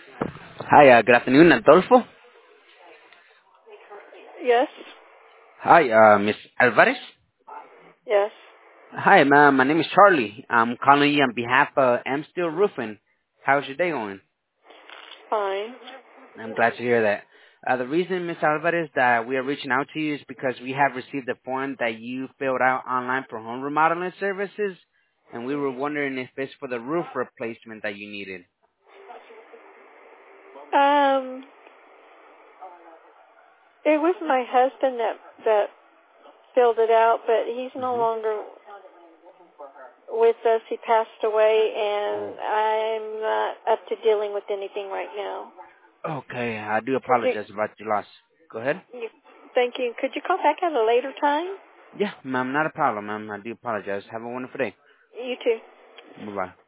Hi, good afternoon, Adolfo. Yes, Hi, Miss Alvarez. yes, Hi, my name is Charlie. I'm calling you on behalf of M Steel Roofing. How's your day going? fine. I'm glad to hear that. The reason, Miss Alvarez, that we are reaching out to you is because we have received a form that you filled out online for home remodeling services, and we were wondering if it's for the roof replacement that you needed. Um, it was my husband that filled it out, but he's no Hmm. longer with us. He passed away, Oh, and I'm not up to dealing with anything right now. okay. I do Could you, apologize about your loss. Go ahead. you thank you. Could you call back at a later time? Yeah, ma'am, not a problem, ma'am. I do apologize. Have a wonderful day. You too. Bye-bye.